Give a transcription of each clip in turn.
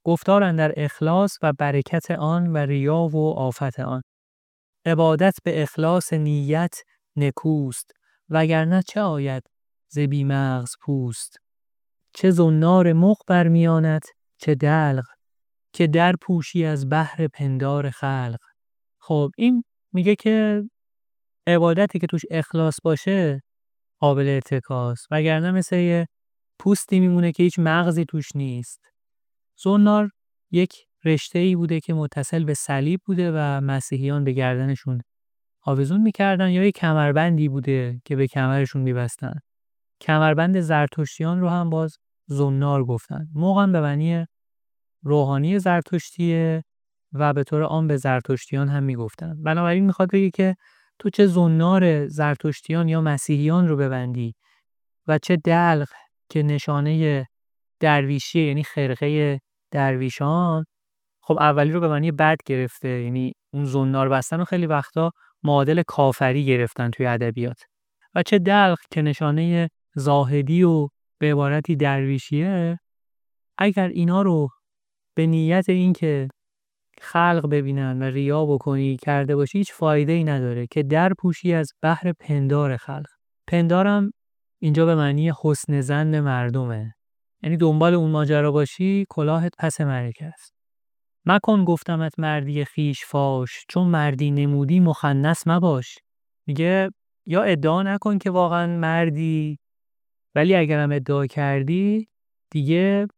گفتار اندر اخلاص و برکت آن و ریا و آفت آن. عبادت به اخلاص نیت نکوست، وگرنه چه آید ز بی مغز پوست. چه زنار مغ برمیاند چه دلق، که در پوشی از بحر پندار خلق. خب این میگه که عبادتی که توش اخلاص باشه قابل اتکاست، وگرنه مثل یه پوستی میمونه که هیچ مغزی توش نیست. زنار یک رشته‌ای بوده که متصل به صلیب بوده و مسیحیان به گردنشون آویزون میکردن، یا یک کمربندی بوده که به کمرشون میبستن. کمربند زرتشتیان رو هم باز زنار گفتن. موقع به معنی روحانی زرتشتیه و به طور عام به زرتشتیان هم میگفتن. بنابراین میخواد بگه که تو چه زنار زرتشتیان یا مسیحیان رو ببندی و چه دلق که نشانه درویشیه، یعنی خرقه درویشان. خب اولی رو به معنی بد گرفته، یعنی اون زنار بستن رو خیلی وقتا معادل کافری گرفتن توی ادبیات. و چه دلق که نشانه زاهدی و به عبارتی درویشیه. اگر اینا رو به نیت این که خلق ببینن و ریا بکنی کرده باشی، هیچ فایده ای نداره که در پوشی از بحر پندار خلق. پندارم اینجا به معنی حسن ظن مردمه، یعنی دنبال اون ماجرا باشی کلاهت پس معرکه است. مکن گفتمت مردی خیش فاش، چون مردی نمودی مخنث مباش. میگه یا ادعا نکن که واقعا مردی، ولی اگرم ادعا کردی دیگه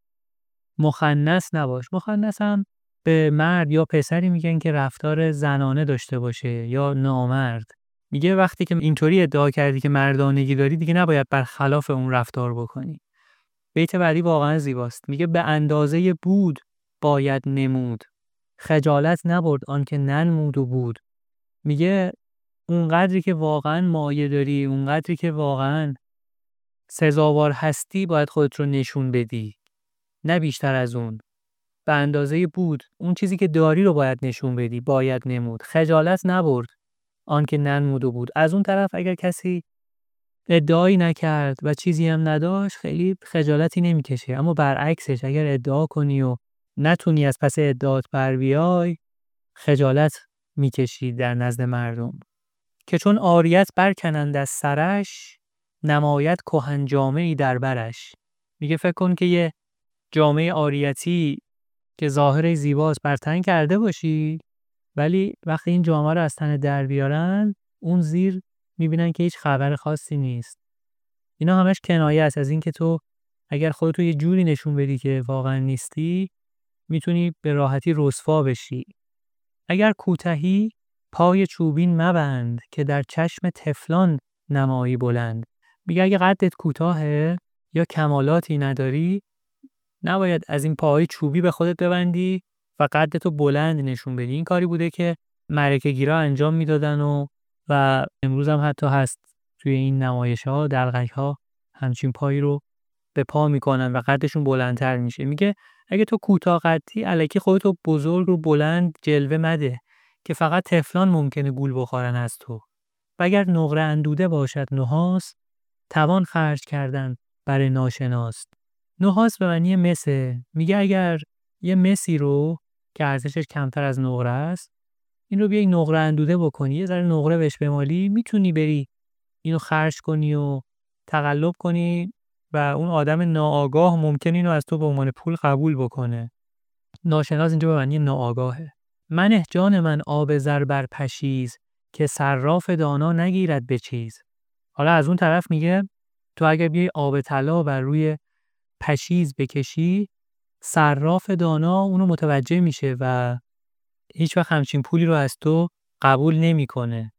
مخنث نباش. مخنث هم به مرد یا پسری میگن که رفتار زنانه داشته باشه یا نامرد. میگه وقتی که اینطوری ادعا کردی که مردانگی داری، دیگه نباید برخلاف اون رفتار بکنی. بیت بعدی واقعا زیباست. میگه به اندازه بود باید نمود، خجالت نبرد آن که ننمود و بود. میگه اون قدری که واقعا مایه داری، اون قدری که واقعا سزاوار هستی باید خودت رو نشون بدی، نه بیشتر از اون. به اندازه بود، اون چیزی که داری رو باید نشون بدی، باید نمود. خجالت نبرد آن که ننمود و بود. از اون طرف اگر کسی ادعایی نکرد و چیزی هم نداشت، خیلی خجالتی نمیکشه. اما برعکسش اگر ادعا کنی و نتونی از پس ادعات بر بیای، خجالت میکشی در نزد مردم. که چون عاریت برکنند از سرش، نماید کهن جامه‌ای در برش. میگه فکر کن که یه جامعه عاریتی که ظاهر زیباست بر تن کرده باشی، ولی وقتی این جامعه رو از تن در بیارن، اون زیر میبینن که هیچ خبر خاصی نیست. اینا همش کنایه است از این که تو اگر خودتو یه جوری نشون بدی که واقعا نیستی، میتونی به راحتی رسوا بشی. اگر کوتاهی پای چوبین مبند، که در چشم تفلان نمایی بلند. میگه اگه قدت کوتاهه یا کمالاتی نداری، نباید از این پاهای چوبی به خودت ببندی و قدتو بلند نشون بدی. این کاری بوده که معرکه‌گیرا انجام میدادن و امروز هم حتی هست توی این نمایش‌ها، دلقک‌ها همچین پایی رو به پا میکنن و قدشون بلندتر میشه. میگه اگه تو کوتاه قدی، الکی خودتو بزرگ و بلند جلوه مده که فقط تفلان ممکنه گول بخورن از تو. و اگر نقره اندوده باشد نحاس، توان خرج کردن برای ناشناس. نحاس به معنی مسه. میگه اگر یه مسی رو که ارزشش کمتر از نقره است، این رو بیای نقره اندوده بکنی، یه ذره نقره بهش بمالی، میتونی بری اینو خرج کنی و تقلب کنی و اون آدم ناآگاه ممکن اینو از تو به عنوان پول قبول بکنه. ناشناس اینجا به معنی ناآگاهه. منه جان من آب زر بر پشیز، که صراف دانا نگیرد به چیز. حالا از اون طرف میگه تو اگر بیای آب طلا بر روی پشیز بکشی، صراف دانا اونو متوجه میشه و هیچ وقت همچین پولی رو از تو قبول نمیکنه.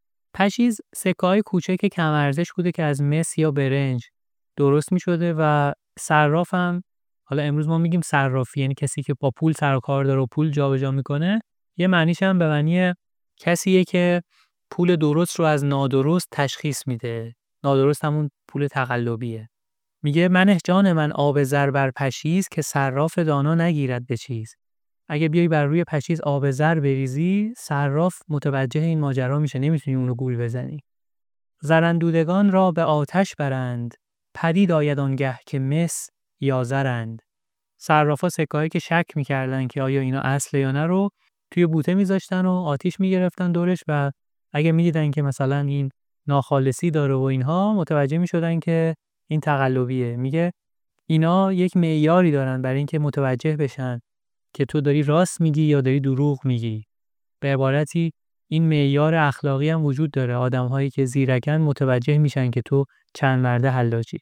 پشیز سکه‌های کوچک کم ارزش بوده که از مس یا برنج درست میشده و صراف هم، حالا امروز ما میگیم صرافی، یعنی کسی که با پول سر و کار داره و پول جابجا میکنه. یه معنیش هم به معنی کسیه که پول درست رو از نادرست تشخیص میده. نادرست همون پول تقلبیه. میگه منه جان من آب زر بر پشیز، که صراف دانا نگیرد به چیز. اگه بیای بر روی پشیز آب زر بریزی، صراف متوجه این ماجرا میشه، نمیتونی اونو گول بزنی. زرندودگان را به آتش برند، پدید آید آنگه که مس یا زرند. صرافا سکه‌هایی که شک می‌کردن که آیا اینا اصله یا نه رو توی بوته می‌ذاشتن و آتیش می‌گرفتن دورش و اگه می‌دیدن که مثلا این ناخالصی داره و اینها متوجه می‌شدن که این تقلبیه. میگه اینا یک معیاری دارن برای اینکه متوجه بشن که تو داری راست میگی یا داری دروغ میگی. به عبارتی این معیار اخلاقی هم وجود داره. آدم‌هایی که زیرکن متوجه میشن که تو چند مرده حلاجی.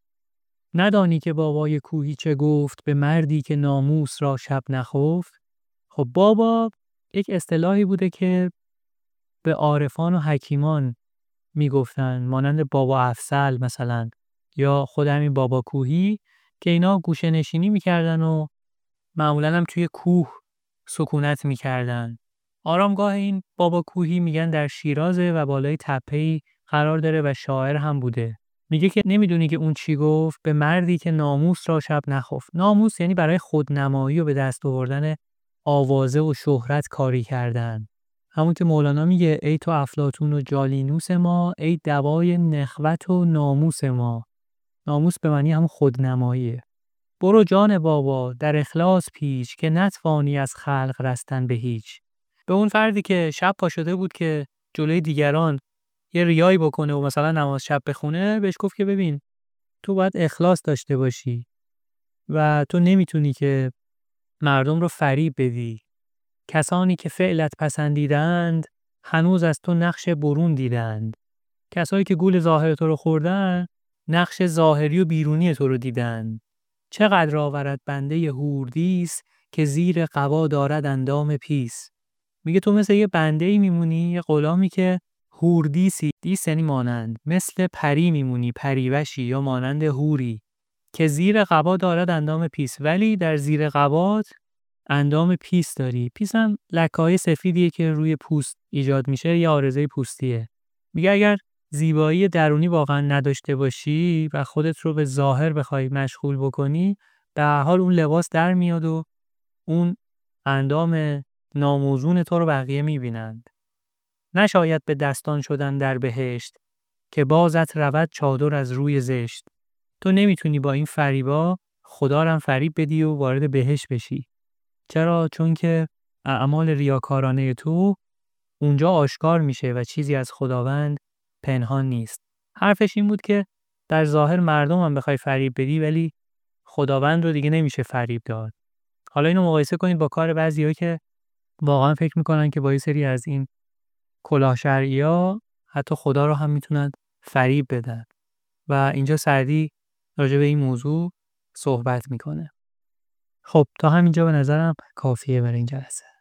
ندانی که بابای کوهی چه گفت به مردی که ناموس را شب نخفت. خب بابا یک اصطلاحی بوده که به عارفان و حکیمان میگفتن، مانند بابا افضل مثلا یا خود همین بابا کوهی، که اینا گوشه نشینی میکردن و معمولا هم توی کوه سکونت میکردن. آرامگاه این بابا کوهی میگن در شیرازه و بالای تپه‌ای قرار داره و شاعر هم بوده. میگه که نمیدونی که اون چی گفت به مردی که ناموس را شب نخفت. ناموس یعنی برای خودنمایی و به دست آوردن آوازه و شهرت کاری کردن. همون که مولانا میگه ای تو افلاطون و جالینوس ما، ای دوای نخوت و ناموس ما. ناموس به معنی هم خودنماییه. برو جان بابا در اخلاص پیچ که نتوانی از خلق رستن به هیچ. به اون فردی که شب پا شده بود که جلوی دیگران یه ریایی بکنه و مثلا نماز شب بخونه، بهش گفت که ببین تو باید اخلاص داشته باشی و تو نمیتونی که مردم رو فریب بدی. کسانی که فعلت پسندیدند هنوز از تو نقش برون دیدند. کسایی که گول ظاهر تو رو خوردن نقش ظاهری و بیرونی تو رو دیدن. چقدر آورد بنده حوردیس که زیر قبا دارد اندام پیس. میگه تو مثل یه بنده‌ای میمونی، یه غلامی که حوردیسی، دیس یعنی مانند، مثل پری میمونی، پریوشی یا مانند حوری که زیر قبا دارد اندام پیس، ولی در زیر قبات اندام پیس داری. پیس هم لکه‌های سفیدیه که روی پوست ایجاد میشه، یا عارضه پوستیه. میگه اگر زیبایی درونی واقعا نداشته باشی و خودت رو به ظاهر بخوای مشغول بکنی، به هر حال اون لباس در میاد و اون اندام ناموزون تو رو بقیه میبینند. نشاید به دستان شدن در بهشت که بازت رود چادر از روی زشت. تو نمیتونی با این فریبا خدا رو هم فریب بدی و وارد بهشت بشی. چرا؟ چون که اعمال ریاکارانه تو اونجا آشکار میشه و چیزی از خداوند پنهان نیست. حرفش این بود که در ظاهر مردم هم بخوای فریب بدی ولی خداوند رو دیگه نمیشه فریب داد. حالا اینو مقایسه کنید با کار بعضی‌ها که واقعا فکر میکنن که با یه سری از این کلاه شرعی‌ها حتی خدا رو هم میتونن فریب بدن و اینجا سعدی راجع به این موضوع صحبت میکنه. خب تا همینجا به نظرم کافیه برای این جلسه.